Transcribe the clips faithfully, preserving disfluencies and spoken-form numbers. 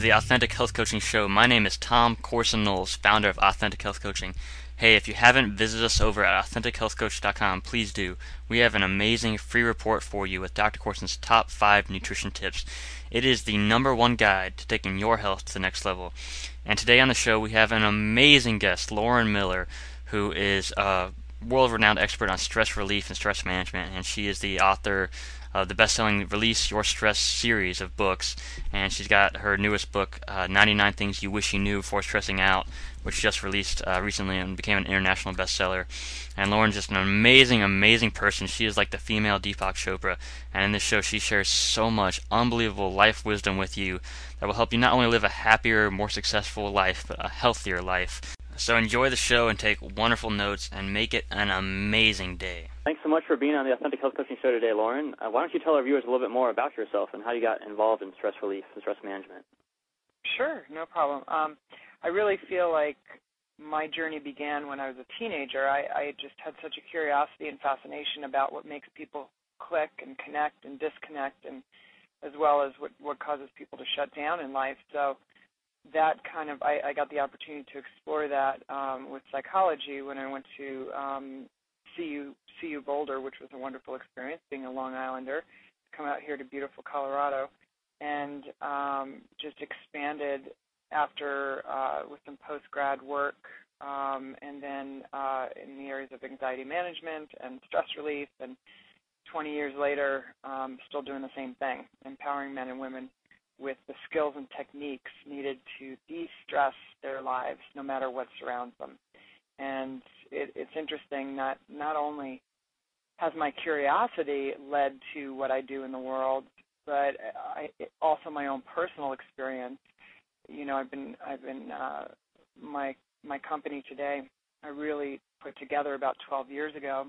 the Authentic Health Coaching Show. My name is Tom Corson Knowles, founder of Authentic Health Coaching. Hey, if you haven't visited us over at authentic health coach dot com, please do. We have an amazing free report for you with Doctor Corson's top five nutrition tips. It is the number one guide to taking your health to the next level. And today on the show, we have an amazing guest, Lauren Miller, who is a world-renowned expert on stress relief and stress management, and she is the author of the best-selling Release Your Stress series of books, and she's got her newest book, uh, ninety-nine Things You Wish You Knew Before Stressing Out, which just released uh, recently and became an international bestseller. And Lauren's just an amazing, amazing person. She is like the female Deepak Chopra, and in this show she shares so much unbelievable life wisdom with you that will help you not only live a happier, more successful life, but a healthier life. So enjoy the show and take wonderful notes and make it an amazing day. Thanks so much for being on the Authentic Health Coaching Show today, Lauren. Uh, why don't you tell our viewers a little bit more about yourself and how you got involved in stress relief and stress management? Sure, no problem. Um, I really feel like my journey began when I was a teenager. I, I just had such a curiosity and fascination about what makes people click and connect and disconnect, and as well as what, what causes people to shut down in life. So that kind of, I, I got the opportunity to explore that um, with psychology when I went to um, C U, C U Boulder, which was a wonderful experience, being a Long Islander, come out here to beautiful Colorado, and um, just expanded after uh, with some post-grad work, um, and then uh, in the areas of anxiety management and stress relief, and twenty years later, um, still doing the same thing, empowering men and women with the skills and techniques needed to de-stress their lives, no matter what surrounds them. And it, it's interesting, not, not only has my curiosity led to what I do in the world, but I, also my own personal experience. You know, I've been, I've been, uh, my, my company today, I really put together about twelve years ago,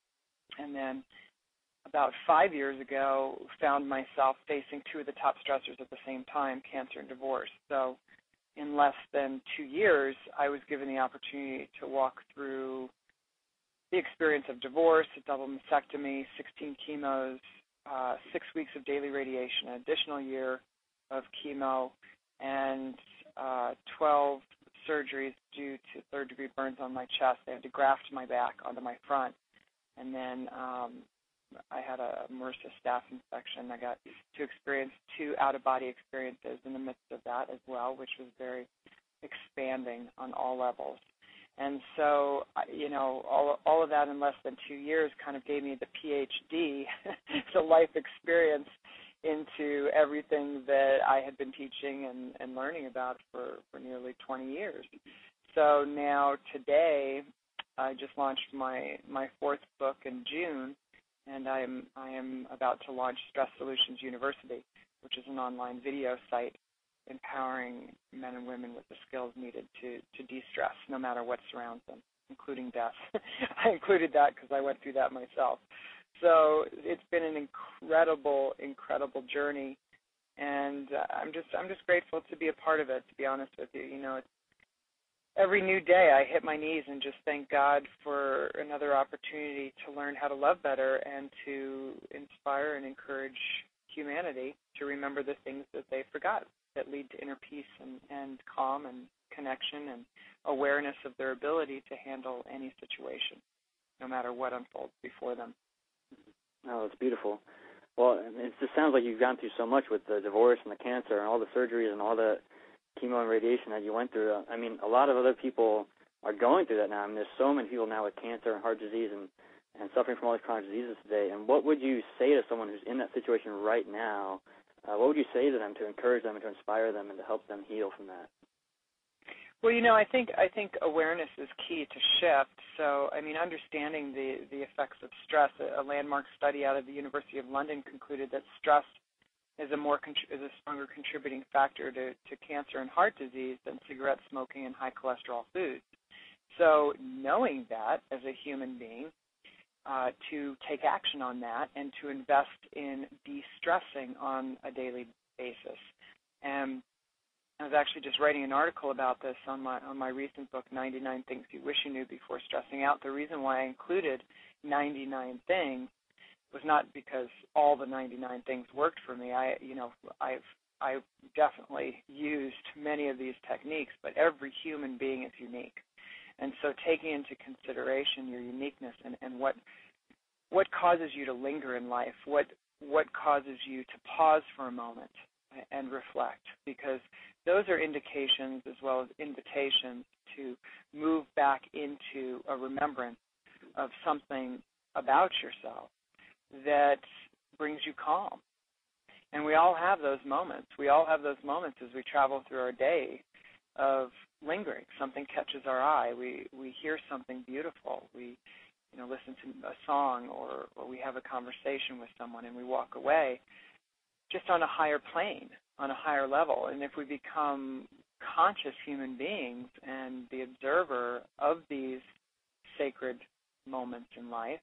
and then about five years ago, found myself facing two of the top stressors at the same time, cancer and divorce. So in less than two years, I was given the opportunity to walk through the experience of divorce, a double mastectomy, sixteen chemos, uh, six weeks of daily radiation, an additional year of chemo, and uh, twelve surgeries due to third-degree burns on my chest. They had to graft my back onto my front. And then um, I had a MRSA staph infection. I got to experience two out-of-body experiences in the midst of that as well, which was very expanding on all levels. And so, you know, all, all of that in less than two years kind of gave me the P H D, the life experience into everything that I had been teaching and, and learning about for, for nearly twenty years. So now today, I just launched my, my fourth book in June, and I am I am about to launch Stress Solutions University, which is an online video site empowering men and women with the skills needed to, to de-stress no matter what surrounds them, including death. I included that because I went through that myself. So it's been an incredible, incredible journey, and uh, I'm just I'm just grateful to be a part of it, to be honest with you. You know, it's, every new day I hit my knees and just thank God for another opportunity to learn how to love better and to inspire and encourage humanity to remember the things that they forgot that lead to inner peace and, and calm and connection and awareness of their ability to handle any situation, no matter what unfolds before them. Oh, that's beautiful. Well, it just sounds like you've gone through so much with the divorce and the cancer and all the surgeries and all the chemo and radiation that you went through. I mean, a lot of other people are going through that now. I mean, there's so many people now with cancer and heart disease and, and suffering from all these chronic diseases today. And what would you say to someone who's in that situation right now? Uh, what would you say to them to encourage them and to inspire them and to help them heal from that? Well, you know, I think I think awareness is key to shift. So, I mean, understanding the, the effects of stress. A, a landmark study out of the University of London concluded that stress is a more is a stronger contributing factor to, to cancer and heart disease than cigarette smoking and high cholesterol foods. So, knowing that as a human being, uh, to take action on that and to invest in de-stressing on a daily basis. And I was actually just writing an article about this on my on my recent book, ninety-nine Things You Wish You Knew Before Stressing Out. The reason why I included ninety-nine things was not because all the ninety-nine things worked for me. I, you know, I've I definitely used many of these techniques, but every human being is unique. And so taking into consideration your uniqueness and, and what what causes you to linger in life, what what causes you to pause for a moment and reflect, because those are indications as well as invitations to move back into a remembrance of something about yourself that brings you calm. And we all have those moments. We all have those moments as we travel through our day of lingering. Something catches our eye. We we hear something beautiful. We you know listen to a song, or, or we have a conversation with someone and we walk away just on a higher plane, on a higher level. And if we become conscious human beings and the observer of these sacred moments in life,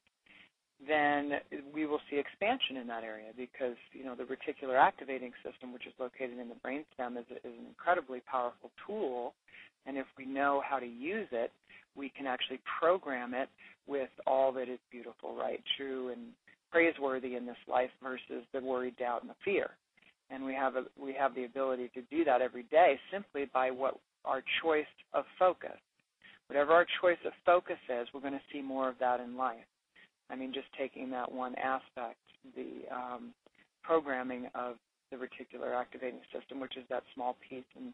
then we will see expansion in that area, because you know the reticular activating system, which is located in the brainstem, is, is an incredibly powerful tool. And if we know how to use it, we can actually program it with all that is beautiful, right, true, and praiseworthy in this life versus the worry, doubt, and the fear. And we have a, we have the ability to do that every day simply by what our choice of focus. Whatever our choice of focus is, we're going to see more of that in life. I mean, just taking that one aspect, the um, programming of the reticular activating system, which is that small piece and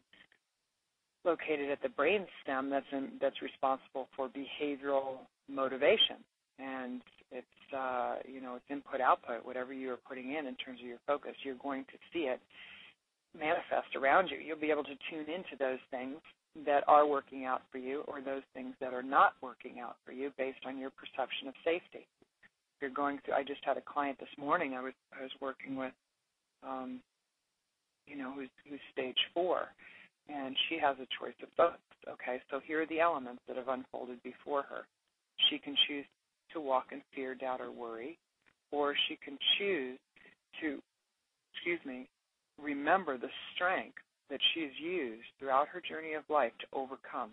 located at the brain stem that's in, that's responsible for behavioral motivation. And it's, uh, you know, it's input-output. Whatever you are putting in in terms of your focus, you're going to see it manifest around you. You'll be able to tune into those things that are working out for you, or those things that are not working out for you based on your perception of safety. You're going through. I just had a client this morning I was I was working with, um, you know, who's who's stage four, and she has a choice of focus. Okay, so here are the elements that have unfolded before her. She can choose to walk in fear, doubt, or worry, or she can choose to, excuse me, remember the strength that she's used throughout her journey of life to overcome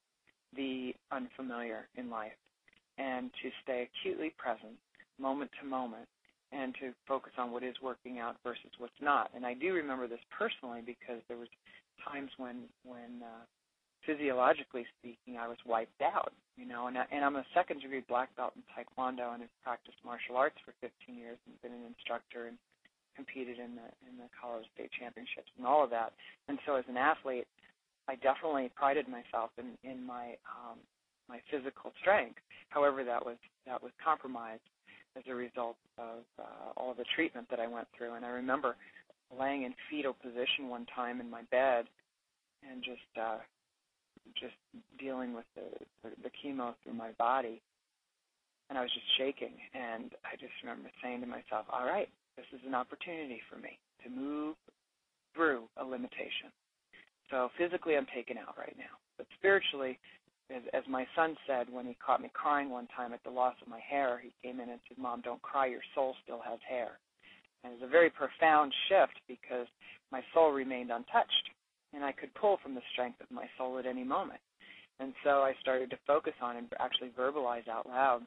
the unfamiliar in life, and to stay acutely present, moment to moment, and to focus on what is working out versus what's not. And I do remember this personally, because there was times when, when uh, physiologically speaking, I was wiped out, you know, and, I, and I'm a second-degree black belt in Taekwondo and have practiced martial arts for fifteen years and been an instructor and competed in the in the Colorado State Championships and all of that. And so as an athlete, I definitely prided myself in, in my um, my physical strength. However, that was that was compromised as a result of uh, all of the treatment that I went through. And I remember laying in fetal position one time in my bed and just uh, just dealing with the, the, the chemo through my body. And I was just shaking. And I just remember saying to myself, all right, this is an opportunity for me to move through a limitation. So physically I'm taken out right now. But spiritually, as, as my son said when he caught me crying one time at the loss of my hair, he came in and said, Mom, don't cry, your soul still has hair. And it was a very profound shift, because my soul remained untouched, and I could pull from the strength of my soul at any moment. And so I started to focus on and actually verbalize out loud,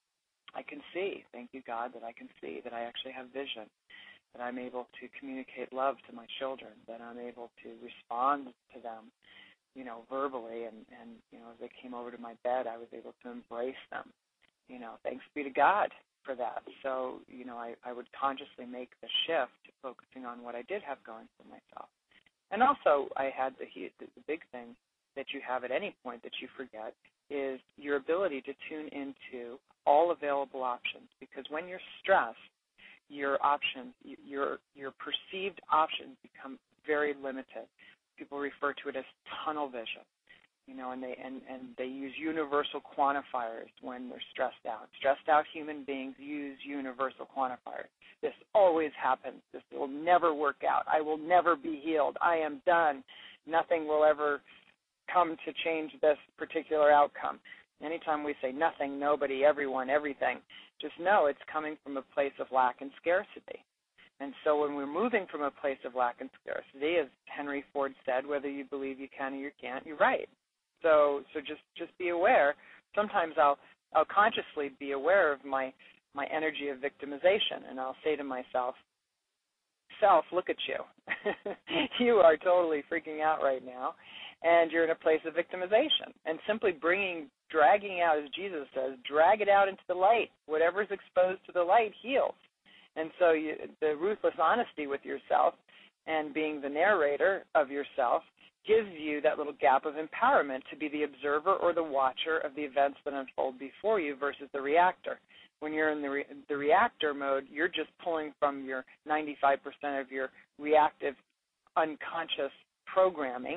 I can see, thank you, God, that I can see, that I actually have vision, that I'm able to communicate love to my children, that I'm able to respond to them, you know, verbally. And, and, you know, as they came over to my bed, I was able to embrace them. You know, thanks be to God for that. So, you know, I, I would consciously make the shift to focusing on what I did have going for myself. And also I had the, the, the big thing that you have at any point that you forget is your ability to tune into all available options, because when you're stressed, your options, your your perceived options become very limited. People refer to it as tunnel vision, you know, and they and, and they use universal quantifiers when they're stressed out. Stressed out human beings use universal quantifiers. This always happens. This will never work out. I will never be healed. I am done. Nothing will ever come to change this particular outcome. Anytime we say nothing, nobody, everyone, everything, just know it's coming from a place of lack and scarcity. And so when we're moving from a place of lack and scarcity, as Henry Ford said, whether you believe you can or you can't, you're right. So so just, just be aware. Sometimes I'll I'll consciously be aware of my, my energy of victimization, and I'll say to myself, self, look at you. You are totally freaking out right now, and you're in a place of victimization. And simply bringing, dragging out, as Jesus says, drag it out into the light. Whatever's exposed to the light heals. And so you, the ruthless honesty with yourself and being the narrator of yourself gives you that little gap of empowerment to be the observer or the watcher of the events that unfold before you versus the reactor. When you're in the, re- the reactor mode, you're just pulling from your ninety-five percent of your reactive unconscious programming,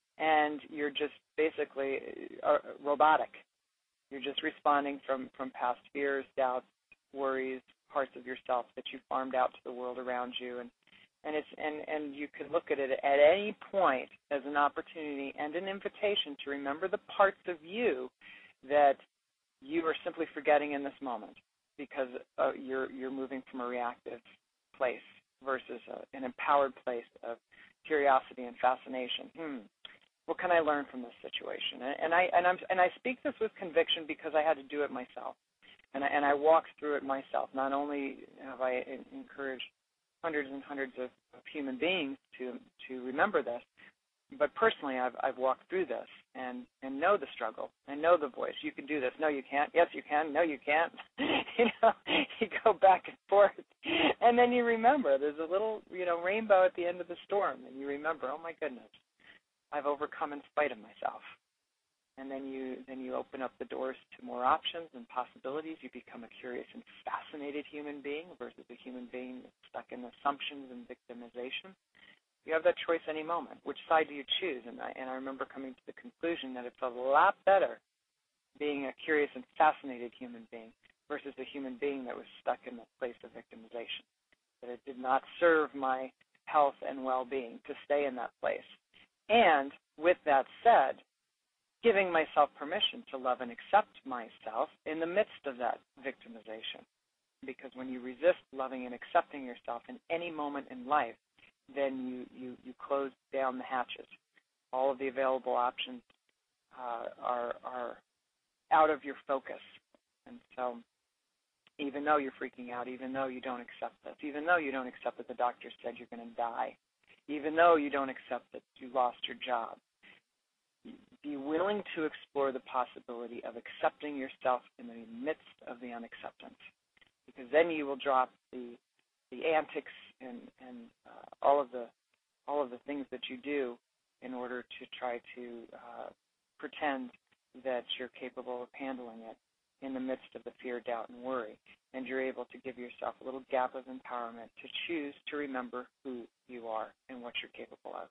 and you're just basically uh, robotic. You're just responding from, from past fears, doubts, worries, parts of yourself that you farmed out to the world around you. And, and, it's, and, and you can look at it at any point as an opportunity and an invitation to remember the parts of you that you are simply forgetting in this moment, because uh, you're you're moving from a reactive place versus a, an empowered place of curiosity and fascination. Hmm. What can I learn from this situation? And, and I and I'm and I speak this with conviction because I had to do it myself, and I, and I walked through it myself. Not only have I encouraged hundreds and hundreds of, of human beings to to remember this, but personally, I've I've walked through this and, and know the struggle and know the voice. You can do this. No, you can't. Yes, you can. No, you can't. you know, you go back and forth, and then you remember. There's a little, you know, rainbow at the end of the storm, and you remember. Oh my goodness, I've overcome in spite of myself. And then you then you open up the doors to more options and possibilities. You become a curious and fascinated human being versus a human being that's stuck in assumptions and victimization. You have that choice any moment. Which side do you choose? And I, and I remember coming to the conclusion that it's a lot better being a curious and fascinated human being versus a human being that was stuck in the place of victimization, that it did not serve my health and well-being to stay in that place. And with that said, giving myself permission to love and accept myself in the midst of that victimization. Because when you resist loving and accepting yourself in any moment in life, then you, you, you close down the hatches. All of the available options uh, are, are out of your focus. And so even though you're freaking out, even though you don't accept this, even though you don't accept that the doctor said you're going to die, even though you don't accept that you lost your job, be willing to explore the possibility of accepting yourself in the midst of the unacceptance, because then you will drop the the antics and, and uh, all of the all of the things that you do in order to try to uh, pretend that you're capable of handling it in the midst of the fear, doubt, and worry. And you're able to give yourself a little gap of empowerment to choose to remember who you are and what you're capable of.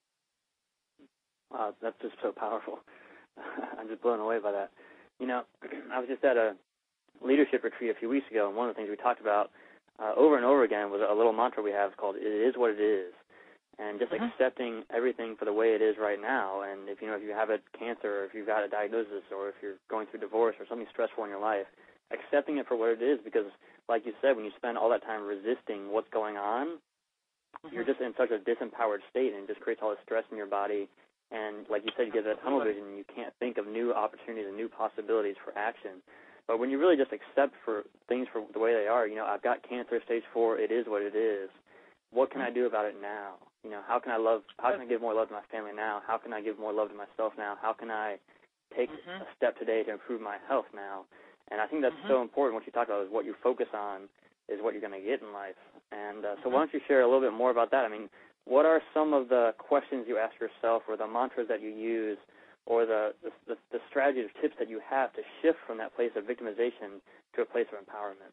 Wow, that's just so powerful. I'm just blown away by that. You know, I was just at a leadership retreat a few weeks ago, and one of the things we talked about uh, over and over again was a little mantra we have called "It is what it is," and just uh-huh. accepting everything for the way it is right now. And if you know if you have a cancer, or if you've got a diagnosis, or if you're going through divorce or something stressful in your life, accepting it for what it is, because, like you said, when you spend all that time resisting what's going on, uh-huh. you're just in such a disempowered state, and it just creates all this stress in your body. And like you said, you get that tunnel vision, and you can't think of new opportunities and new possibilities for action. But when you really just accept for things for the way they are, you know, I've got cancer, stage four, it is what it is. What can I do about it now? You know, how can I love, how can I give more love to my family now? How can I give more love to myself now? How can I take mm-hmm. a step today to improve my health now? And I think that's mm-hmm. so important. What you talk about is what you focus on is what you're going to get in life. And uh, so mm-hmm. why don't you share a little bit more about that? I mean, what are some of the questions you ask yourself, or the mantras that you use, or the, the, the strategies or tips that you have to shift from that place of victimization to a place of empowerment?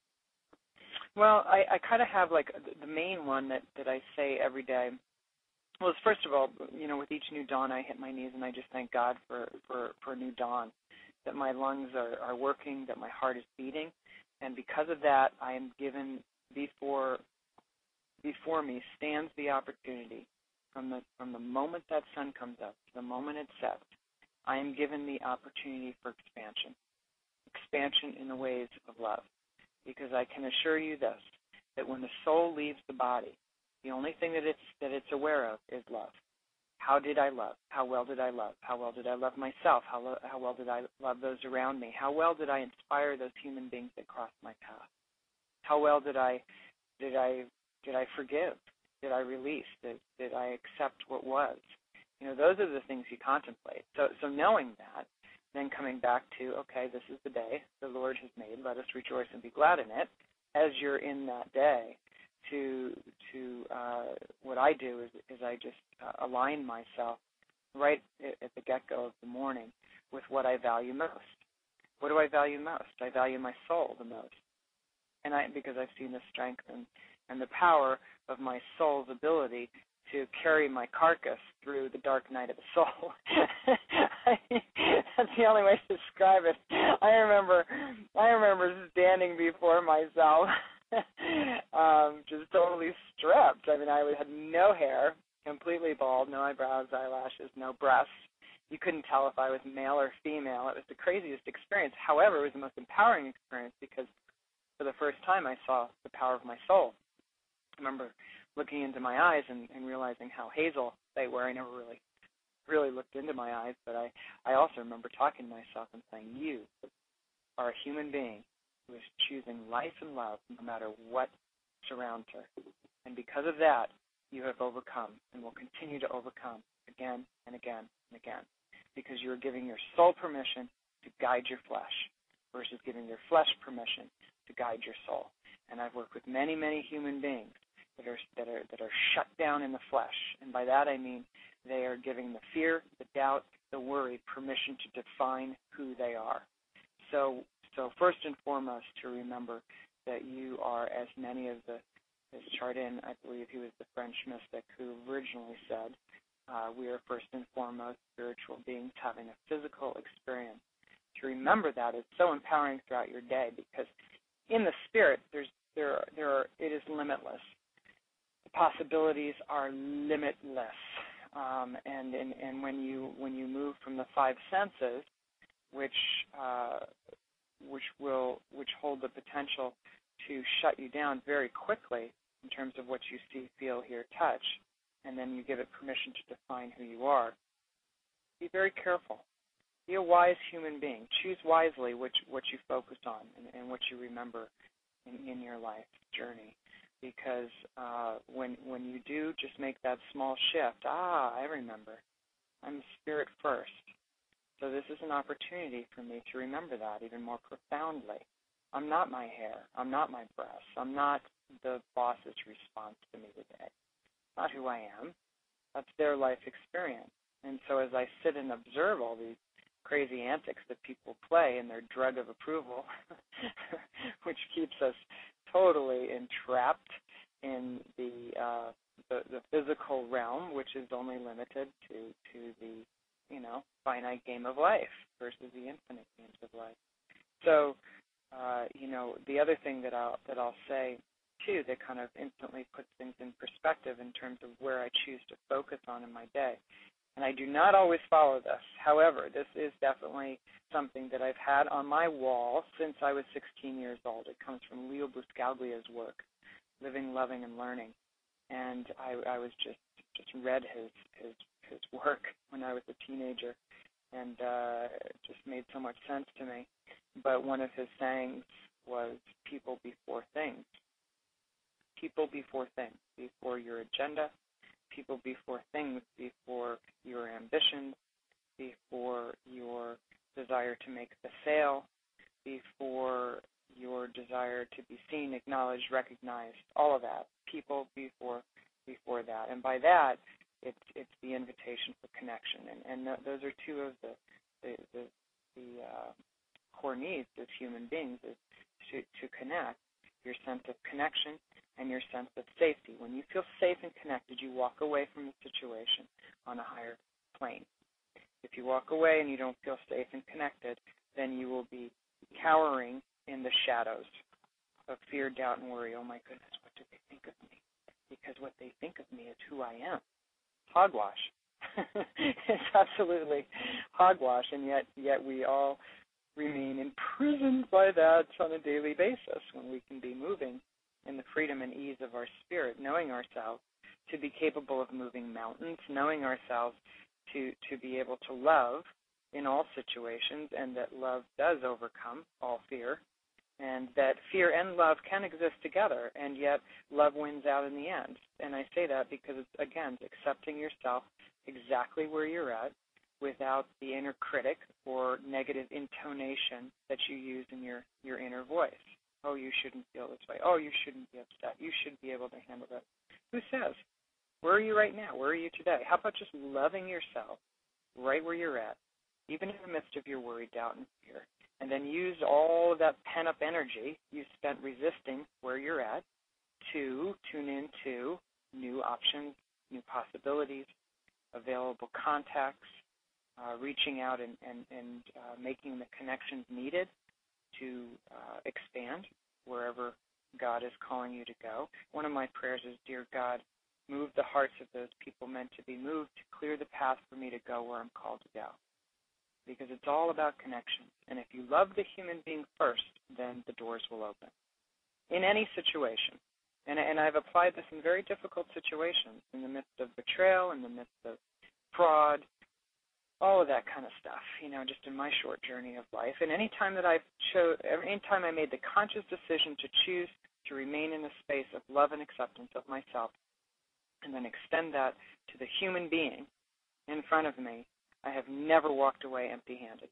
Well, I, I kind of have like the main one that, that I say every day. Well, is first of all, you know, with each new dawn, I hit my knees and I just thank God for, for, for a new dawn, that my lungs are, are working, that my heart is beating. And because of that, I am given before before me stands the opportunity from the from the moment that sun comes up to the moment it sets. I am given the opportunity for expansion, expansion in the ways of love, because I can assure you this, that when the soul leaves the body, the only thing that it's that it's aware of is love. How did I love? How well did I love? How well did I love myself? How lo- how well did I love those around me? How well did I inspire those human beings that crossed my path? How well did I did I did I forgive? Did I release? Did, did I accept what was? You know, those are the things you contemplate. So, so knowing that, then coming back to, okay, this is the day the Lord has made. Let us rejoice and be glad in it. As you're in that day, to to uh, what I do is, is I just uh, align myself right at the get-go of the morning with what I value most. What do I value most? I value my soul the most, and I because I've seen the strength and, and the power of my soul's ability to carry my carcass through the dark night of the soul. That's the only way to describe it. I remember, I remember standing before myself, um, just totally stripped. I mean, I had no hair, completely bald, no eyebrows, eyelashes, no breasts. You couldn't tell if I was male or female. It was the craziest experience. However, it was the most empowering experience because for the first time I saw the power of my soul. I remember looking into my eyes and, and realizing how hazel they were. I never really really looked into my eyes, but I, I also remember talking to myself and saying, you are a human being who is choosing life and love no matter what surrounds her. And because of that, you have overcome and will continue to overcome again and again and again, because you are giving your soul permission to guide your flesh versus giving your flesh permission to guide your soul. And I've worked with many, many human beings that are that are that are shut down in the flesh, and by that I mean they are giving the fear, the doubt, the worry permission to define who they are. So, so first and foremost, to remember that you are, as many of the, as Chardin, I believe he was the French mystic who originally said, uh, we are first and foremost spiritual beings having a physical experience. To remember that is so empowering throughout your day, because in the spirit, there's there are, there are it is limitless. The possibilities are limitless. Um, and, and and when you when you move from the five senses, which uh, which will which hold the potential to shut you down very quickly in terms of what you see, feel, hear, touch, and then you give it permission to define who you are, be very careful. Be a wise human being. Choose wisely which what you focus on and, and what you remember in, in your life journey. Because uh, when when you do just make that small shift, ah, I remember, I'm spirit first. So this is an opportunity for me to remember that even more profoundly. I'm not my hair. I'm not my breasts. I'm not the boss's response to me today. Not who I am. That's their life experience. And so as I sit and observe all these crazy antics that people play in their drug of approval, which keeps us totally entrapped in the, uh, the the physical realm, which is only limited to, to the, you know, finite game of life versus the infinite games of life. So, uh, you know, the other thing that I'll that I'll say too that kind of instantly puts things in perspective in terms of where I choose to focus on in my day. And I do not always follow this. However, this is definitely something that I've had on my wall since I was sixteen years old. It comes from Leo Buscaglia's work, Living, Loving, and Learning. And I, I was just just read his, his his work when I was a teenager, and uh, it just made so much sense to me. But one of his sayings was, people before things. People before things, before your agenda, people before things, before your ambitions, before your desire to make the sale, before your desire to be seen, acknowledged, recognized, all of that. People before before that. And by that, it's it's the invitation for connection. And, and th- those are two of the the, the, the uh, core needs as human beings, is to, to connect, your sense of connection and your sense of safety. When you feel safe and connected, you walk away from the situation on a higher plane. If you walk away and you don't feel safe and connected, then you will be cowering in the shadows of fear, doubt, and worry. Oh, my goodness, what do they think of me? Because what they think of me is who I am. Hogwash. It's absolutely hogwash, and yet, yet we all remain imprisoned by that on a daily basis when we can be moving in the freedom and ease of our spirit, knowing ourselves to be capable of moving mountains, knowing ourselves to, to be able to love in all situations, and that love does overcome all fear, and that fear and love can exist together, and yet love wins out in the end. And I say that because, it's, again, accepting yourself exactly where you're at without the inner critic or negative intonation that you use in your, your inner voice. Oh, you shouldn't feel this way. Oh, you shouldn't be upset. You should be able to handle that. Who says? Where are you right now? Where are you today? How about just loving yourself right where you're at, even in the midst of your worry, doubt, and fear, and then use all of that pent-up energy you spent resisting where you're at to tune into new options, new possibilities, available contacts, uh, reaching out and, and, and uh, making the connections needed to uh, expand wherever God is calling you to go. One of my prayers is, Dear God, move the hearts of those people meant to be moved to clear the path for me to go where I'm called to go. Because it's all about connection. And if you love the human being first, then the doors will open. In any situation. And, and I've applied this in very difficult situations, in the midst of betrayal, in the midst of fraud, all of that kind of stuff, you know, just in my short journey of life. And any time that I've chose, any time I made the conscious decision to choose to remain in the space of love and acceptance of myself, and then extend that to the human being in front of me, I have never walked away empty-handed,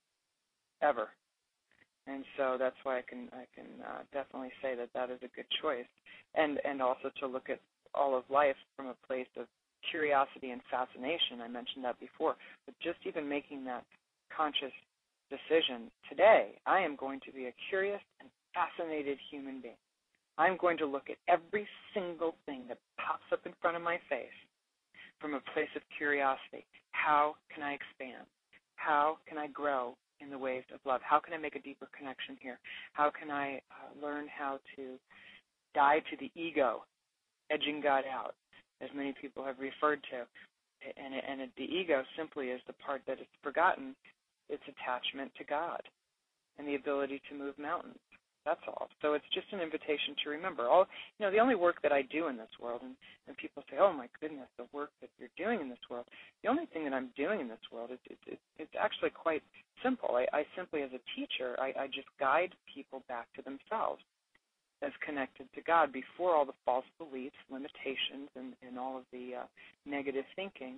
ever. And so that's why I can I can uh, definitely say that that is a good choice, and and also to look at all of life from a place of curiosity and fascination. I mentioned that before, but just even making that conscious decision today, I am going to be a curious and fascinated human being. I'm going to look at every single thing that pops up in front of my face from a place of curiosity. How can I expand? How can I grow in the ways of love? How can I make a deeper connection here? How can I uh, learn how to die to the ego, edging God out, as many people have referred to? And, and it, the ego simply is the part that is forgotten, its attachment to God and the ability to move mountains. That's all. So it's just an invitation to remember. All you know, the only work that I do in this world, and, and people say, oh, my goodness, the work that you're doing in this world, the only thing that I'm doing in this world is it, it, it's actually quite simple. I, I simply, as a teacher, I, I just guide people back to themselves as connected to God before all the false beliefs, limitations, and, and all of the uh, negative thinking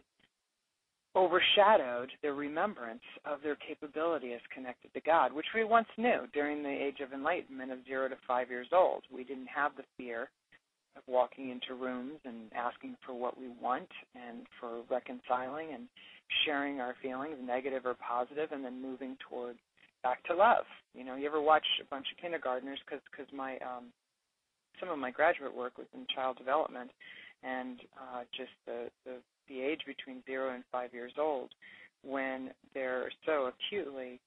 overshadowed their remembrance of their capability as connected to God, which we once knew during the age of enlightenment of zero to five years old. We didn't have the fear of walking into rooms and asking for what we want and for reconciling and sharing our feelings, negative or positive, and then moving toward back to love. You know, you ever watch a bunch of kindergartners, because because my um, some of my graduate work was in child development, and uh, just the, the the age between zero and five years old, when they're so acutely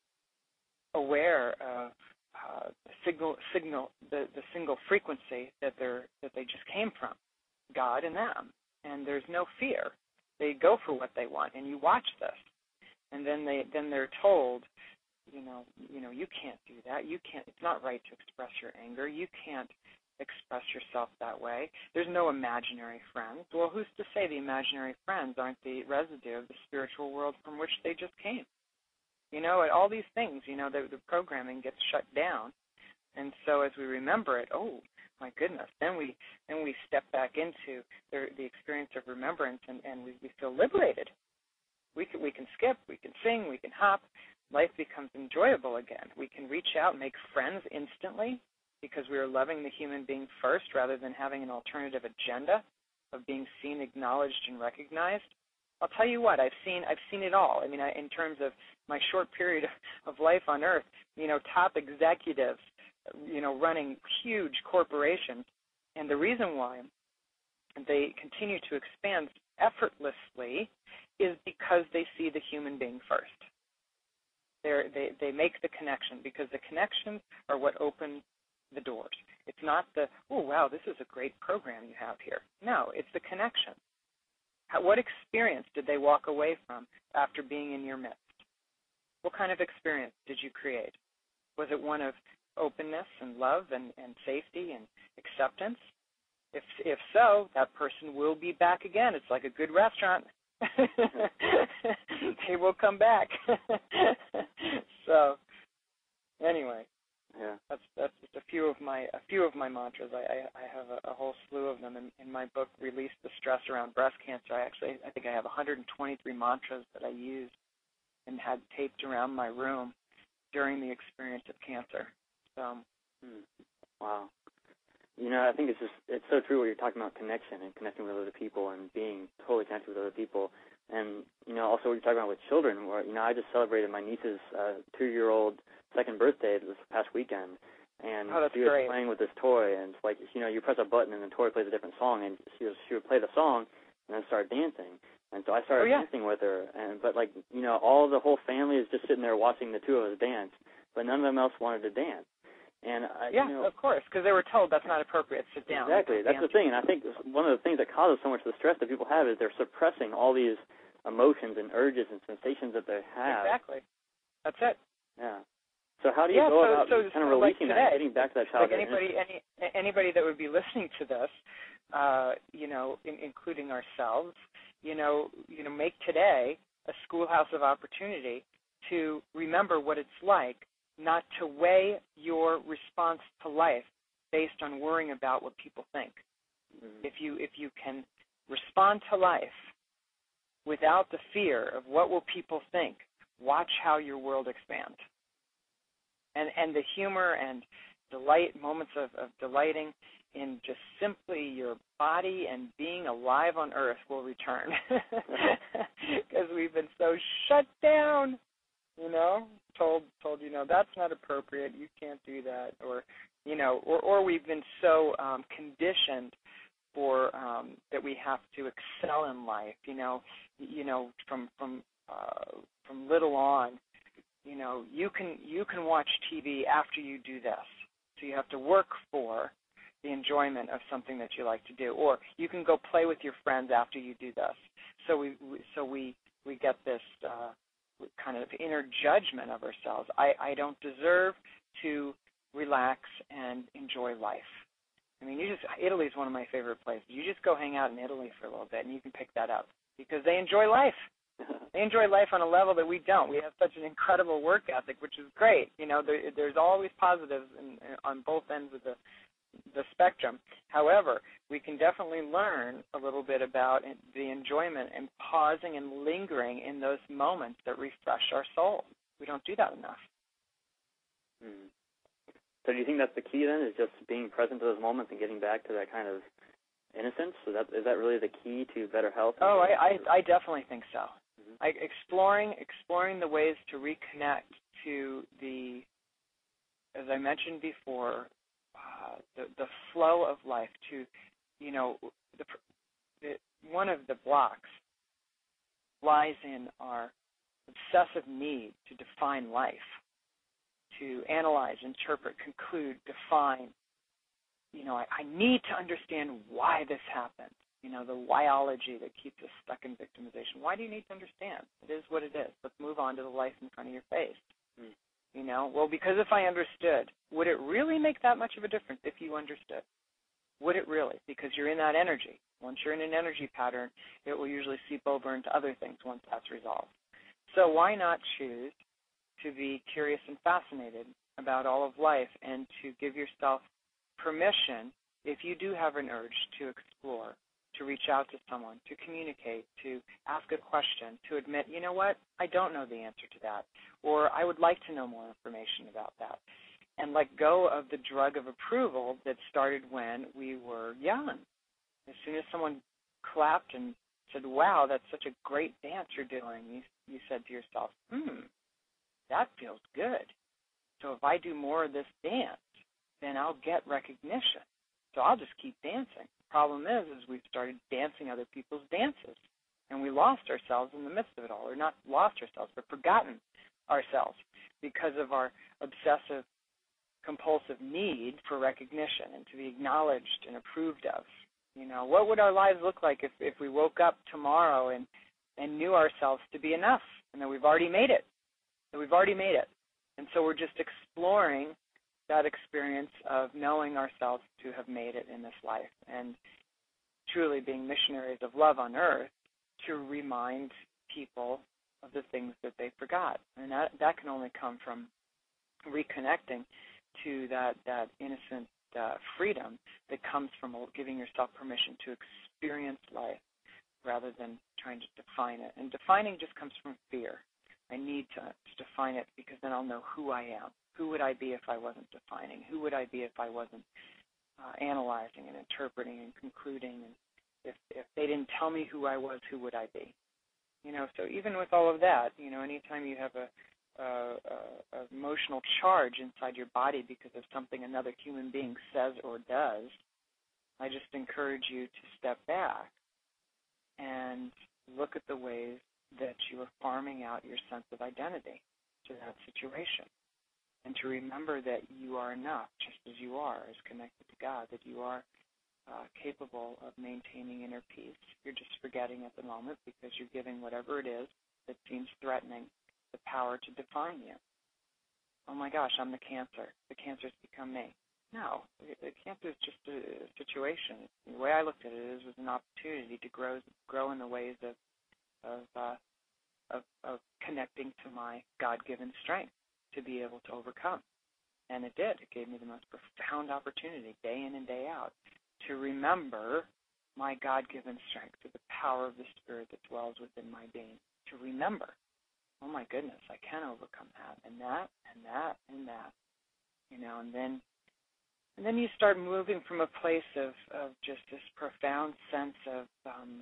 aware of uh, the signal, signal, the, the single frequency that they're that they just came from, God and them, and there's no fear. They go for what they want, and you watch this, and then they then they're told, you know, you know, you can't do that. You can't. It's not right to express your anger. You can't express yourself that way. There's no imaginary friends. Well, who's to say the imaginary friends aren't the residue of the spiritual world from which they just came? You know, and all these things, you know, the, the programming gets shut down. And so as we remember it, oh, my goodness, then we then we step back into the, the experience of remembrance, and, and we, we feel liberated. We can, we can skip, we can sing, we can hop. Life becomes enjoyable again. We can reach out and make friends instantly, because we are loving the human being first rather than having an alternative agenda of being seen, acknowledged, and recognized. I'll tell you what, I've seen I've seen it all. I mean, I, in terms of my short period of life on Earth, you know, top executives, you know, running huge corporations, and the reason why they continue to expand effortlessly is because they see the human being first. They're, they they make the connection, because the connections are what open the doors. It's not the, oh, wow, this is a great program you have here. No, it's the connection. How, what experience did they walk away from after being in your midst? What kind of experience did you create? Was it one of openness and love and, and safety and acceptance? If if so, that person will be back again. It's like a good restaurant. They will come back. So, anyway. Yeah. That's that's just a few of my a few of my mantras. I I, I have a, a whole slew of them in, in my book, Release the Stress Around Breast Cancer. I actually I think I have one hundred twenty-three mantras that I used and had taped around my room during the experience of cancer. So, hmm. Wow. You know, I think it's just it's so true what you're talking about, connection and connecting with other people and being totally connected with other people. And, you know, also what you're talking about with children, where, you know, I just celebrated my niece's uh, two-year-old second birthday this past weekend, and oh, that's she was great. playing with this toy, and it's like, you know, you press a button and the toy plays a different song, and she was, she would play the song and then start dancing. And so I started oh, yeah. dancing with her, and but, like, you know, all the whole family is just sitting there watching the two of us dance, but none of them else wanted to dance. And I, yeah, you know, of course, because they were told that's not appropriate. Sit down. Exactly. That's the thing. And I think one of the things that causes so much of the stress that people have is they're suppressing all these emotions and urges and sensations that they have. Exactly. That's it. Yeah. So how do you yeah, go so, about so, kind of so releasing like that today, and getting back to that like childhood? anybody, any, anybody that would be listening to this, uh, you know, in, including ourselves, you know, you know, make today a schoolhouse of opportunity to remember what it's like not to weigh your response to life based on worrying about what people think. Mm-hmm. If you if you can respond to life without the fear of what will people think, watch how your world expands. And and the humor and delight, moments of, of delighting in just simply your body and being alive on earth will return. Because we've been so shut down, you know, told, told, you know, that's not appropriate, you can't do that, or, you know, or, or we've been so um, conditioned for um, that we have to excel in life, you know, you know, from from uh, from little on, you know, you can you can watch T V after you do this, so you have to work for the enjoyment of something that you like to do, or you can go play with your friends after you do this. So we, we so we we get this uh, kind of inner judgment of ourselves. I, I don't deserve to relax and enjoy life. I mean, you just Italy is one of my favorite places. You just go hang out in Italy for a little bit, and you can pick that up because they enjoy life. They enjoy life on a level that we don't. We have such an incredible work ethic, which is great. You know, there, there's always positives in, in, on both ends of the the spectrum. However, we can definitely learn a little bit about the enjoyment and pausing and lingering in those moments that refresh our soul. We don't do that enough. Hmm. So do you think that's the key then, is just being present to those moments and getting back to that kind of innocence? So that, is that really the key to better health? Oh, I, I, I definitely think so. Mm-hmm. I, exploring, exploring the ways to reconnect to the, as I mentioned before, Uh, the the flow of life, to, you know, the, the one of the blocks lies in our obsessive need to define life, to analyze, interpret, conclude, define. You know, I, I need to understand why this happened. You know, the whyology that keeps us stuck in victimization. Why do you need to understand? It is what it is. Let's move on to the life in front of your face. Mm. You know, well, because if I understood, would it really make that much of a difference if you understood? Would it really? Because you're in that energy. Once you're in an energy pattern, it will usually seep over into other things once that's resolved. So why not choose to be curious and fascinated about all of life and to give yourself permission, if you do have an urge to explore, to reach out to someone, to communicate, to ask a question, to admit, you know what, I don't know the answer to that, or I would like to know more information about that, and let go of the drug of approval that started when we were young. As soon as someone clapped and said, wow, that's such a great dance you're doing, you, you said to yourself, hmm, that feels good. So if I do more of this dance, then I'll get recognition. So I'll just keep dancing. The problem is, is we've started dancing other people's dances, and we lost ourselves in the midst of it all, or not lost ourselves, but forgotten ourselves because of our obsessive, compulsive need for recognition and to be acknowledged and approved of. You know, what would our lives look like if, if we woke up tomorrow and, and knew ourselves to be enough, and that we've already made it, that we've already made it. And so we're just exploring that experience of knowing ourselves to have made it in this life and truly being missionaries of love on earth to remind people of the things that they forgot. And that, that can only come from reconnecting to that, that innocent uh, freedom that comes from giving yourself permission to experience life rather than trying to define it. And defining just comes from fear. I need to, to define it because then I'll know who I am. Who would I be if I wasn't defining? Who would I be if I wasn't uh, analyzing and interpreting and concluding? And if, if they didn't tell me who I was, who would I be? You know, so even with all of that, you know, anytime you have a Uh, uh, emotional charge inside your body because of something another human being says or does, I just encourage you to step back and look at the ways that you are farming out your sense of identity to that situation, and to remember that you are enough just as you are, as connected to God, that you are uh, capable of maintaining inner peace. You're just forgetting at the moment because you're giving whatever it is that seems threatening the power to define you. Oh my gosh, I'm the cancer. The cancer's become me. No, the cancer is just a situation. The way I looked at it is it was an opportunity to grow, grow in the ways of of, uh, of of connecting to my God-given strength to be able to overcome. And it did. It gave me the most profound opportunity, day in and day out, to remember my God-given strength, to the power of the Spirit that dwells within my being, to remember. Oh my goodness, I can overcome that, and that, and that, and that, you know, and then, and then you start moving from a place of, of just this profound sense of um,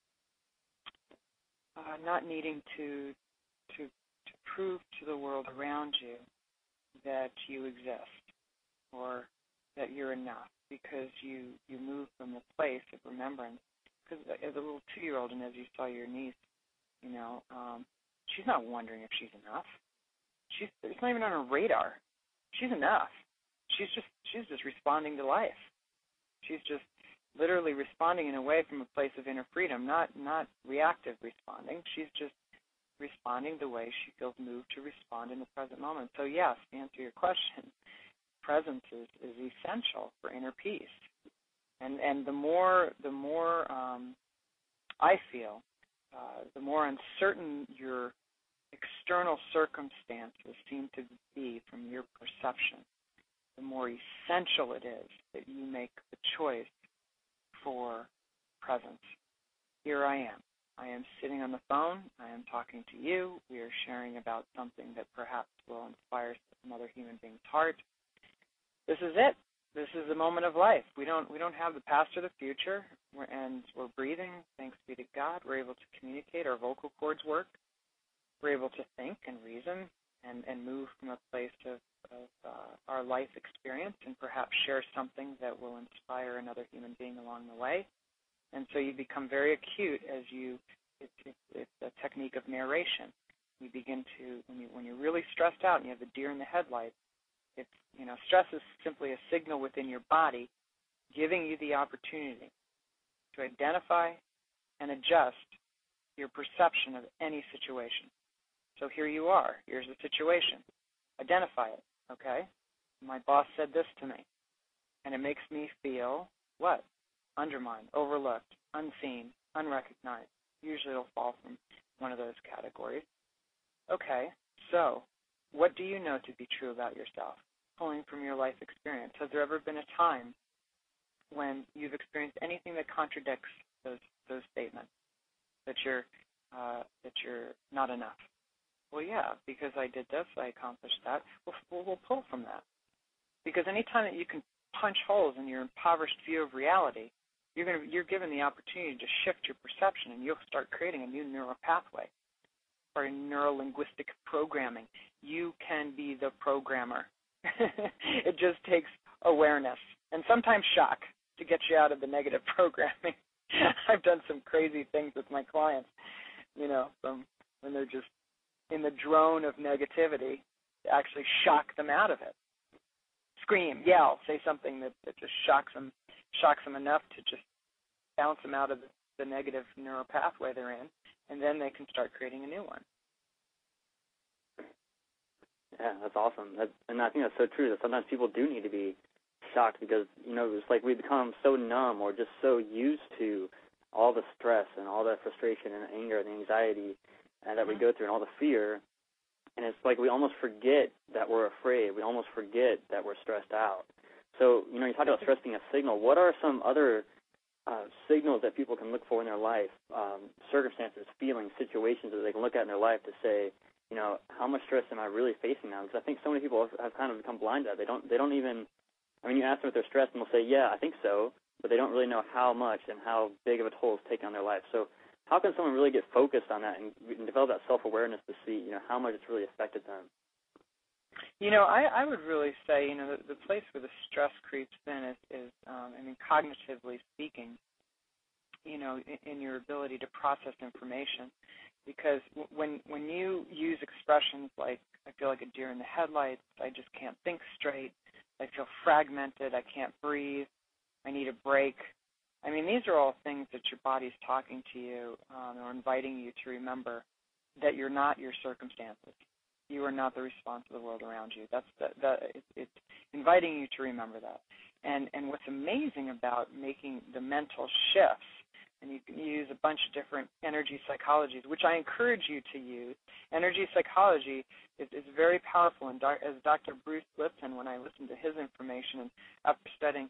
uh, not needing to, to, to prove to the world around you that you exist or that you're enough, because you, you move from the place of remembrance. Because as a little two-year-old, and as you saw your niece, you know, um, she's not wondering if she's enough. She's it's not even on her radar. She's enough. She's just she's just responding to life. She's just literally responding in a way from a place of inner freedom, not not reactive responding. She's just responding the way she feels moved to respond in the present moment. So yes, to answer your question, presence is, is essential for inner peace. And and the more the more um, I feel, Uh, the more uncertain your external circumstances seem to be from your perception, the more essential it is that you make the choice for presence. Here I am. I am sitting on the phone. I am talking to you. We are sharing about something that perhaps will inspire another human being's heart. This is it. This is the moment of life. We don't we don't have the past or the future, we're, and we're breathing. Thanks be to God, we're able to communicate. Our vocal cords work. We're able to think and reason and, and move from a place of, of uh, our life experience and perhaps share something that will inspire another human being along the way. And so you become very acute as you. It's, it's, it's a technique of narration. You begin to when you when you're really stressed out and you have the deer in the headlights. It's, you know, stress is simply a signal within your body giving you the opportunity to identify and adjust your perception of any situation. So here you are. Here's the situation. Identify it, okay? My boss said this to me, and it makes me feel what? Undermined, overlooked, unseen, unrecognized. Usually it'll fall from one of those categories. Okay, so what do you know to be true about yourself? Pulling from your life experience. Has there ever been a time when you've experienced anything that contradicts those those statements? That you're uh, that you're not enough? Well, yeah, because I did this, I accomplished that. We'll, we'll, we'll pull from that. Because anytime that you can punch holes in your impoverished view of reality, you're going to you're given the opportunity to shift your perception, and you'll start creating a new neural pathway or neuro-linguistic programming. You can be the programmer. It just takes awareness and sometimes shock to get you out of the negative programming. I've done some crazy things with my clients, you know, from when they're just in the drone of negativity, to actually shock them out of it. Scream, yell, say something that, that just shocks them, shocks them enough to just bounce them out of the, the negative neural pathway they're in, and then they can start creating a new one. Yeah, that's awesome. That, and I think that's so true that sometimes people do need to be shocked because, you know, it's like we become so numb or just so used to all the stress and all that frustration and anger and anxiety and that we go through and all the fear and it's like we almost forget that we're afraid. We almost forget that we're stressed out. So, you know, you talked about stress being a signal. What are some other uh, signals that people can look for in their life, um, circumstances, feelings, situations that they can look at in their life to say, you know, how much stress am I really facing now? Because I think so many people have, have kind of become blind to that. They don't, they don't even, I mean, you ask them if they're stressed, and they'll say, yeah, I think so, but they don't really know how much and how big of a toll it's taking on their life. So how can someone really get focused on that and, and develop that self-awareness to see, you know, how much it's really affected them? You know, I, I would really say, you know, the, the place where the stress creeps in is, is um, I mean, cognitively speaking, you know, in, in your ability to process information. Because when when you use expressions like, I feel like a deer in the headlights, I just can't think straight, I feel fragmented, I can't breathe, I need a break. I mean, these are all things that your body's talking to you um, or inviting you to remember that you're not your circumstances. You are not the response of the world around you. That's the, the it, it's inviting you to remember that. And and what's amazing about making the mental shifts, and you can use a bunch of different energy psychologies, which I encourage you to use. Energy psychology is, is very powerful, and doc, as Doctor Bruce Lipton, when I listened to his information and after studying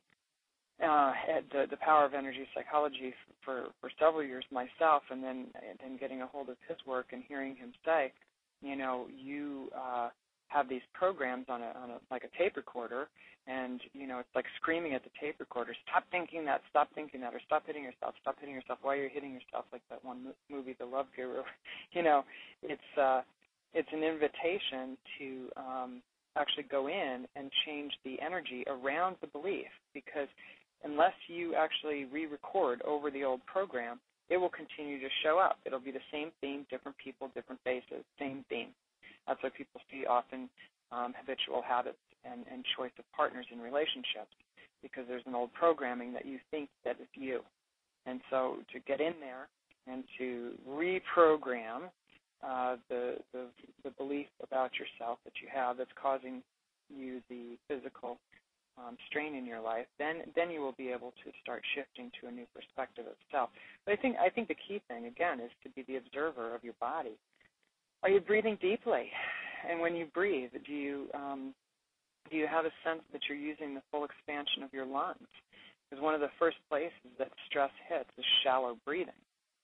uh, the, the power of energy psychology for, for several years myself, and then and then getting a hold of his work and hearing him say, you know, you uh, have these programs on a, on a like a tape recorder, and you know it's like screaming at the tape recorder, stop thinking that, stop thinking that, or stop hitting yourself, stop hitting yourself. Why you're hitting yourself, like that one mo- movie, The Love Guru. You know, it's uh, it's an invitation to um, actually go in and change the energy around the belief, because unless you actually re-record over the old program, it will continue to show up. It'll be the same theme, different people, different faces, same theme. That's why people see often um, habitual habits and, and choice of partners in relationships, because there's an old programming that you think that is you. And so to get in there and to reprogram uh, the, the the belief about yourself that you have that's causing you the physical Um, strain in your life, then then you will be able to start shifting to a new perspective of self. But I think I think the key thing again is to be the observer of your body. Are you breathing deeply? And when you breathe, do you um, do you have a sense that you're using the full expansion of your lungs? Because one of the first places that stress hits is shallow breathing.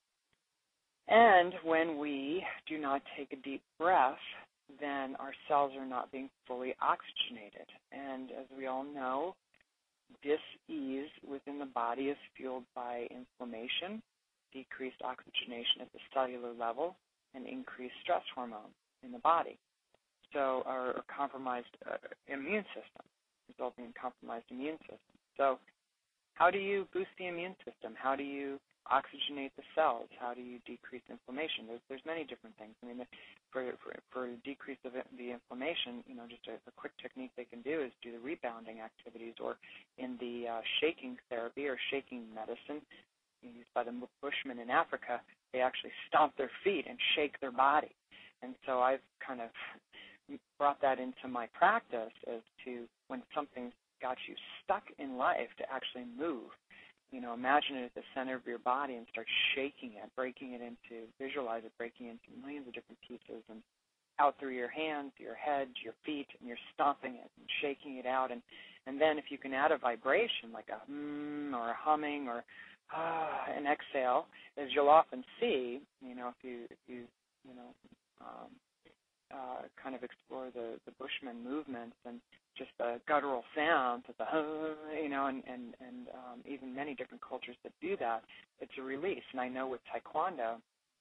And when we do not take a deep breath, then our cells are not being fully oxygenated. And as we all know, dis-ease within the body is fueled by inflammation, decreased oxygenation at the cellular level, and increased stress hormones in the body. So our compromised uh, immune system, resulting in compromised immune system. So how do you boost the immune system? How do you oxygenate the cells? How do you decrease inflammation? There's there's many different things. I mean, for for, for decrease of it, the inflammation, you know, just a, a quick technique they can do is do the rebounding activities, or in the uh, shaking therapy or shaking medicine used by the Bushmen in Africa, they actually stomp their feet and shake their body. And so I've kind of brought that into my practice as to when something's got you stuck in life, to actually move. You know, imagine it at the center of your body and start shaking it, breaking it into, visualize it breaking into millions of different pieces and out through your hands, your head, your feet, and you're stomping it and shaking it out. And, and then if you can add a vibration like a hmm or a humming or ah, an exhale, as you'll often see, you know, if you, if you, you know, um, uh, kind of explore the, the Bushman movements and just the guttural sounds, the uh, you know, and and and um, even many different cultures that do that, it's a release. And I know with Taekwondo,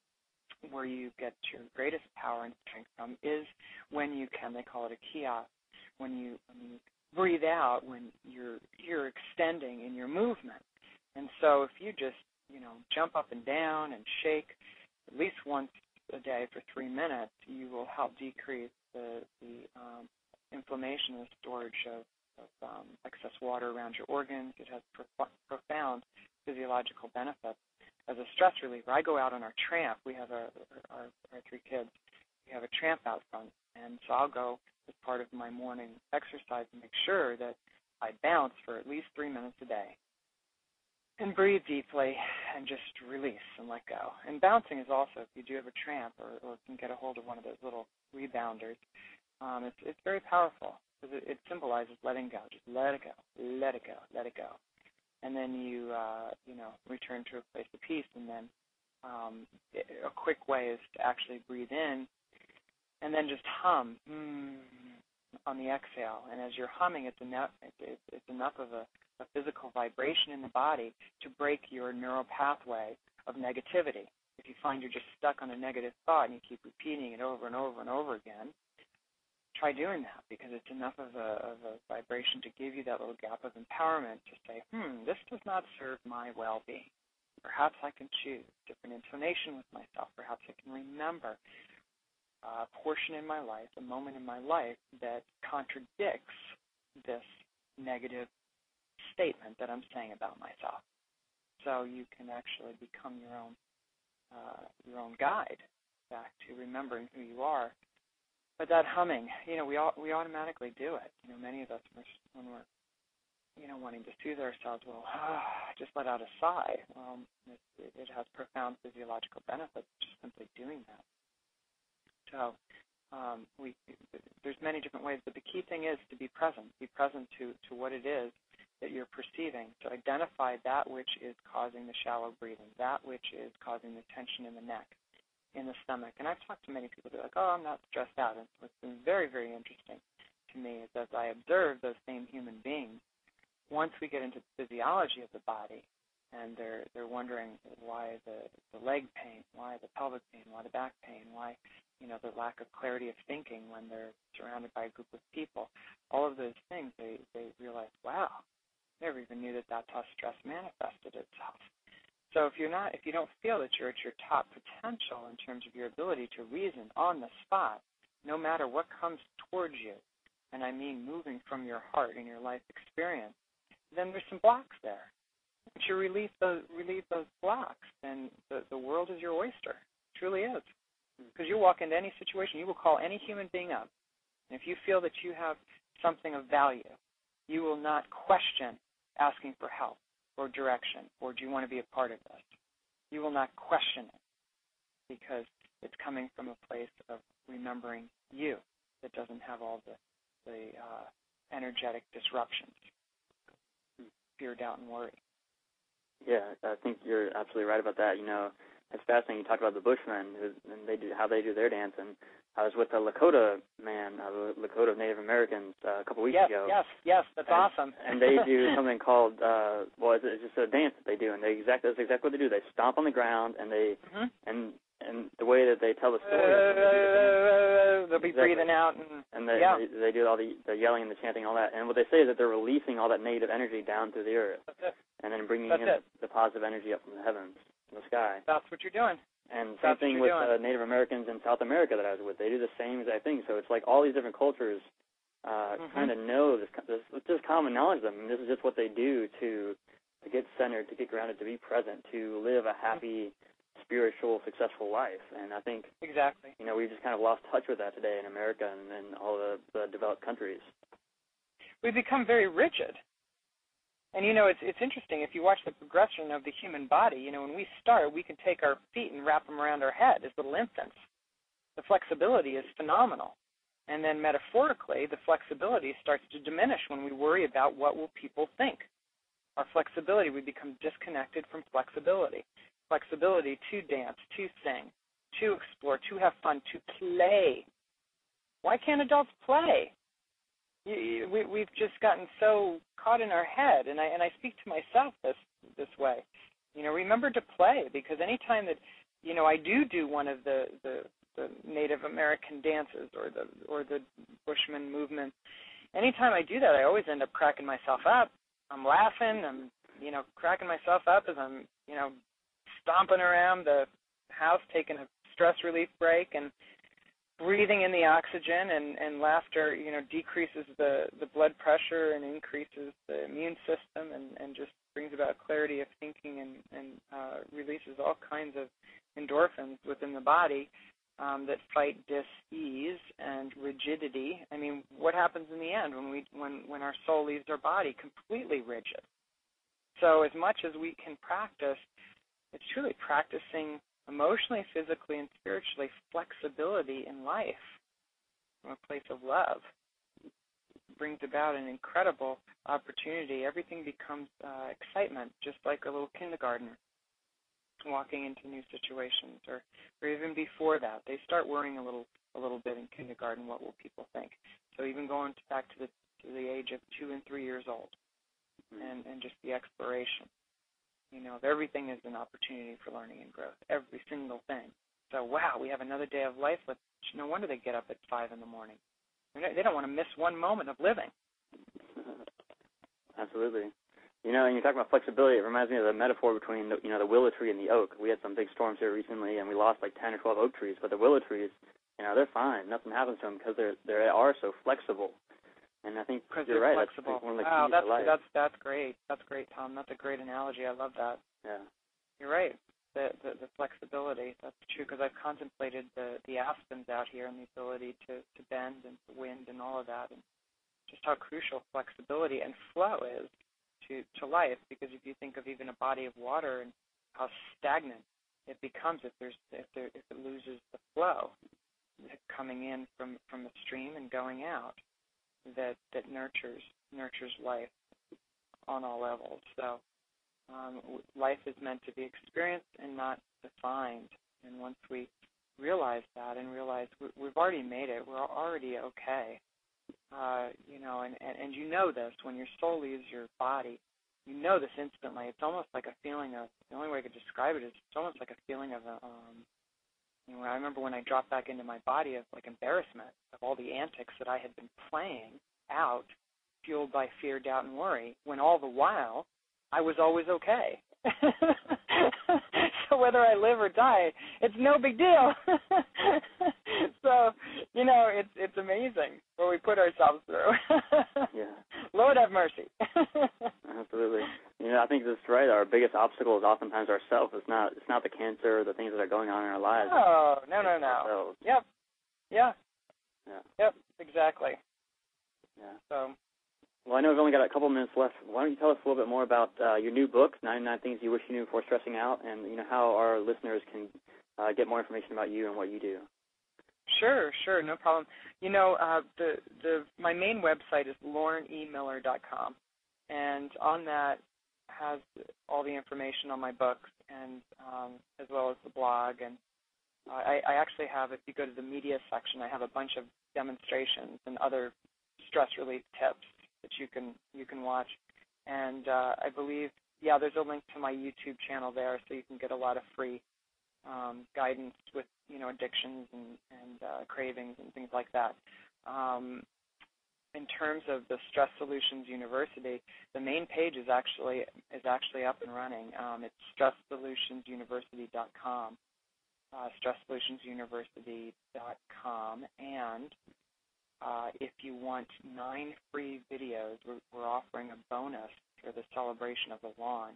where you get your greatest power and strength from is when you can. They call it a kiosk. When you when you breathe out, when you're you're extending in your movement. And so if you just you know jump up and down and shake at least once a day for three minutes, you will help decrease the the um, inflammation and storage of, of um, excess water around your organs. It has prof- profound physiological benefits. As a stress reliever, I go out on our tramp. We have a, our, our three kids. We have a tramp out front, and so I'll go as part of my morning exercise and make sure that I bounce for at least three minutes a day. And breathe deeply and just release and let go. And bouncing is also, if you do have a tramp or, or can get a hold of one of those little rebounders, um, it's, it's very powerful because it, it symbolizes letting go. Just let it go, let it go, let it go. And then you, uh, you know, return to a place of peace. And then um, it, a quick way is to actually breathe in and then just hum mm, on the exhale. And as you're humming, it's enough, it's, it's enough of a, a physical vibration in the body to break your neural pathway of negativity. If you find you're just stuck on a negative thought and you keep repeating it over and over and over again, try doing that, because it's enough of a, of a vibration to give you that little gap of empowerment to say, hmm, this does not serve my well-being. Perhaps I can choose different intonation with myself. Perhaps I can remember a portion in my life, a moment in my life that contradicts this negative statement that I'm saying about myself. So you can actually become your own uh, your own guide back to remembering who you are. But that humming, you know, we all, we automatically do it. You know, many of us, when we're, you know, wanting to soothe ourselves, will just let out a sigh. Um, it, it has profound physiological benefits just simply doing that. So um, we, there's many different ways, but the key thing is to be present. Be present to, to what it is that you're perceiving. To identify that which is causing the shallow breathing, that which is causing the tension in the neck, in the stomach. And I've talked to many people who are like, oh, I'm not stressed out. And what's been very, very interesting to me is as I observe those same human beings, once we get into the physiology of the body, and they're they're wondering why the, the leg pain, why the pelvic pain, why the back pain, why, you know, the lack of clarity of thinking when they're surrounded by a group of people, all of those things, they, they realize, wow, never even knew that that tough stress manifested itself. So if you're not, if you don't feel that you're at your top potential in terms of your ability to reason on the spot, no matter what comes towards you, and I mean moving from your heart and your life experience, then there's some blocks there. But you relieve those, relieve those blocks, then the, the world is your oyster. It truly is. Because you walk into any situation, you will call any human being up, and if you feel that you have something of value, you will not question asking for help or direction, or do you want to be a part of this? You will not question it, because it's coming from a place of remembering you that doesn't have all the, the uh, energetic disruptions, fear, doubt, and worry. Yeah, I think you're absolutely right about that. You know, it's fascinating. You talk about the Bushmen who, and they do how they do their dance. And I was with a Lakota man, a Lakota Native Americans, uh, a couple weeks yes, ago. Yes, yes, that's and, awesome. And they do something called, uh, well, it's, it's just a dance that they do, and they exactly that's exactly what they do. They stomp on the ground, and they mm-hmm. and and the way that they tell the story, uh, they'll be exactly. breathing out, and, and they, yeah. they they do all the, the yelling and the chanting and all that. And what they say is that they're releasing all that negative energy down through the earth, that's it. and then bringing that's in it. the positive energy up from the heavens, from the sky. That's what you're doing. And That's same thing with uh, Native Americans in South America that I was with. They do the same exact thing. So it's like all these different cultures uh, mm-hmm. kind of know this, this. It's just common knowledge of them. I mean, this is just what they do to, to get centered, to get grounded, to be present, to live a happy, mm-hmm. spiritual, successful life. And I think exactly. You know, we've just kind of lost touch with that today in America and, and all the, the developed countries. We've become very rigid. And, you know, it's it's interesting. If you watch the progression of the human body, you know, when we start, we can take our feet and wrap them around our head as little infants. The flexibility is phenomenal. And then metaphorically, the flexibility starts to diminish when we worry about what will people think. Our flexibility, we become disconnected from flexibility. Flexibility to dance, to sing, to explore, to have fun, to play. Why can't adults play? You, you, we, we've just gotten so caught in our head, and I and I speak to myself this this way. You know, remember to play, because anytime that, you know, I do do one of the, the, the Native American dances or the or the Bushman movement, anytime I do that, I always end up cracking myself up. I'm laughing. I'm, you know, cracking myself up as I'm, you know, stomping around the house, taking a stress relief break, and breathing in the oxygen, and, and laughter, you know, decreases the, the blood pressure and increases the immune system, and, and just brings about clarity of thinking, and, and uh, releases all kinds of endorphins within the body um, that fight dis-ease and rigidity. I mean, what happens in the end when we when, when our soul leaves our body? Completely rigid. So as much as we can practice, it's truly practicing emotionally, physically, and spiritually flexibility in life from a place of love. It brings about an incredible opportunity. Everything becomes uh, excitement, just like a little kindergartner walking into new situations, or, or even before that. They start worrying a little a little bit in kindergarten, what will people think? So even going back to the to the age of two and three years old, and, and just the exploration. You know, everything is an opportunity for learning and growth, every single thing. So, wow, we have another day of life. Let's, no wonder they get up at five in the morning. They don't want to miss one moment of living. Absolutely. You know, and you talk about flexibility, it reminds me of the metaphor between, the, you know, the willow tree and the oak. We had some big storms here recently, and we lost like ten or twelve oak trees, but the willow trees, you know, they're fine. Nothing happens to them because they're, they are so flexible. And I think Because you're they're right. flexible. That's one of the wow, keys that's, to life. that's, that's great. That's great, Tom. That's a great analogy. I love that. Yeah. You're right. The, the, the flexibility, that's true, because I've contemplated the, the aspens out here and the ability to, to bend and to wind and all of that, and just how crucial flexibility and flow is to, to life, because if you think of even a body of water and how stagnant it becomes if there's if there if it loses the flow coming in from, from a stream and going out, that, that nurtures nurtures life on all levels. So um, life is meant to be experienced and not defined. And once we realize that and realize we've already made it, we're already okay. Uh, you know, and, and, and you know this, when your soul leaves your body, you know this instantly. It's almost like a feeling of, the only way I could describe it is it's almost like a feeling of, a, um, you know, I remember when I dropped back into my body of like embarrassment of all the antics that I had been playing out, fueled by fear, doubt, and worry, when all the while I was always okay. So whether I live or die, it's no big deal. So, you know, it's it's amazing what we put ourselves through. Yeah. Lord have mercy. Absolutely. You know, I think that's right. Our biggest obstacle is oftentimes ourselves. It's not it's not the cancer or the things that are going on in our lives. Oh, no, no, no. Ourselves. Yep. Yeah. Yeah. Yep, exactly. Yeah. So. Well, I know we've only got a couple minutes left. Why don't you tell us a little bit more about uh, your new book, ninety-nine Things You Wish You Knew Before Stressing Out, and, you know, how our listeners can uh, get more information about you and what you do. Sure, sure, no problem. You know, uh, the the my main website is lauren e miller dot com, and on that has all the information on my books, and um, as well as the blog. And uh, I, I actually have, if you go to the media section, I have a bunch of demonstrations and other stress relief tips that you can you can watch. And uh, I believe, yeah, there's a link to my YouTube channel there, so you can get a lot of free um, guidance with, you know, addictions and, and uh, cravings and things like that. Um, in terms of the Stress Solutions University, the main page is actually is actually up and running. Um, it's stress solutions university dot com, uh, stress solutions university dot com, and Uh, if you want nine free videos, we're, we're offering a bonus for the celebration of the launch.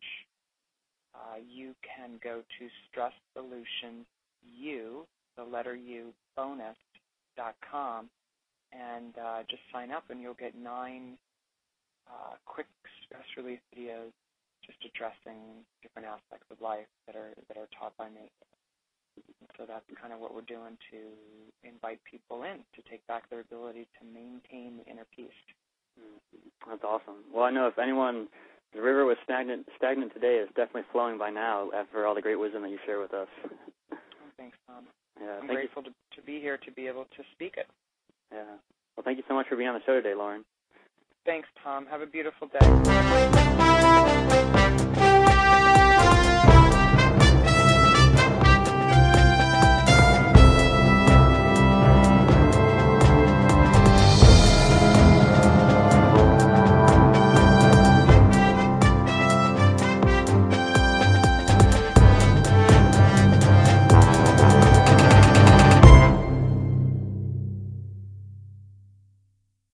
Uh, you can go to Stress Solutions U, the letter U, bonus dot com, and uh, just sign up, and you'll get nine uh, quick stress relief videos just addressing different aspects of life that are that are taught by me. So that's kind of what we're doing to invite people in to take back their ability to maintain the inner peace. That's awesome. Well, I know if anyone, the river was stagnant stagnant today, it's definitely flowing by now after all the great wisdom that you share with us. Oh, thanks, Tom. Yeah, I'm thank grateful to, to be here to be able to speak it. Yeah. Well, thank you so much for being on the show today, Lauren. Thanks, Tom. Have a beautiful day.